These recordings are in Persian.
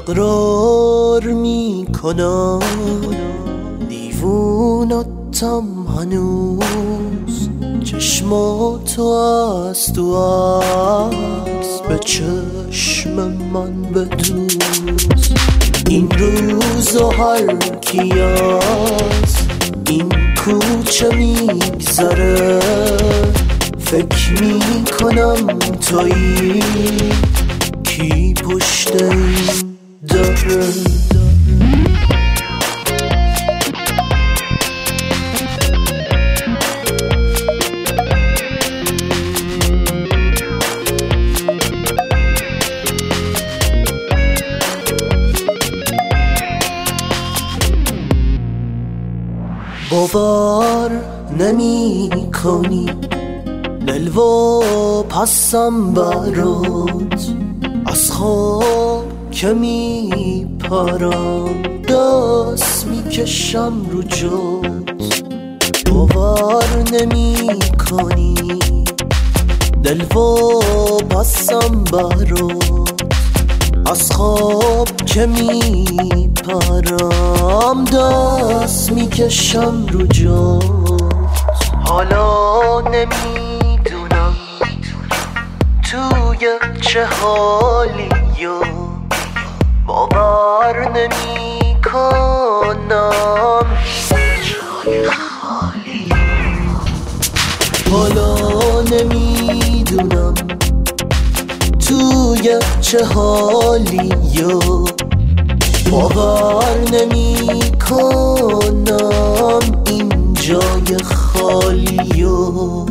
اقرار میکنم دیوونتم هنوز، چشماتو از تو عکس به چشم من بدوز. این روزو هر کی از این کوچه میگذره فکر میکنم تویی کی پشت این داره. باور نمی کنی دلوا پسم برات، از خواب که می پرم دست می کشم رو جات. باور نمی کنی دلوا پسم برات، از خواب که می پرم دست می کشم رو جات. حالا نمیدونم توی چه حالی یا باور نمی کنم جای خالی. حالا نمیدونم توی چه حالی یا باور نمی کنم این جای خالی و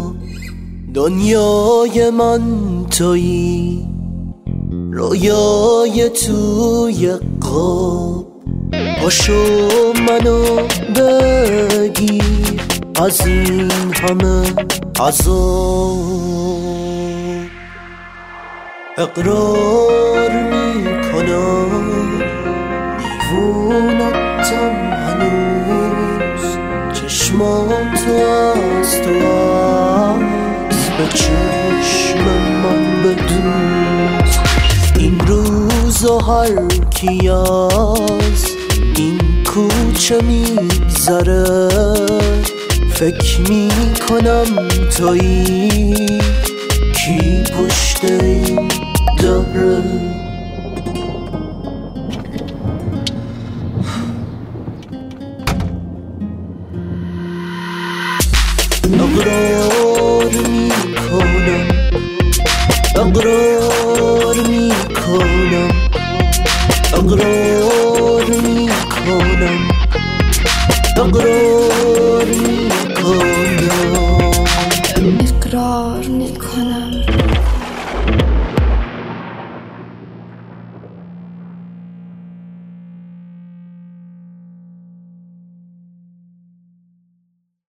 دنیای من تویی، رویای توی قاب. پاشو منو بگیر از این همه عذاب. اقرار میکنم دیوونتم هنوز، چشماتو از تو عکس به چشم من بدوز. این روزو هر کی از این کوچه میگذره فکر میکنم تویی کی پشت این داره. اقرار میکنم اقرار میکنم اقرار میکنم اقرار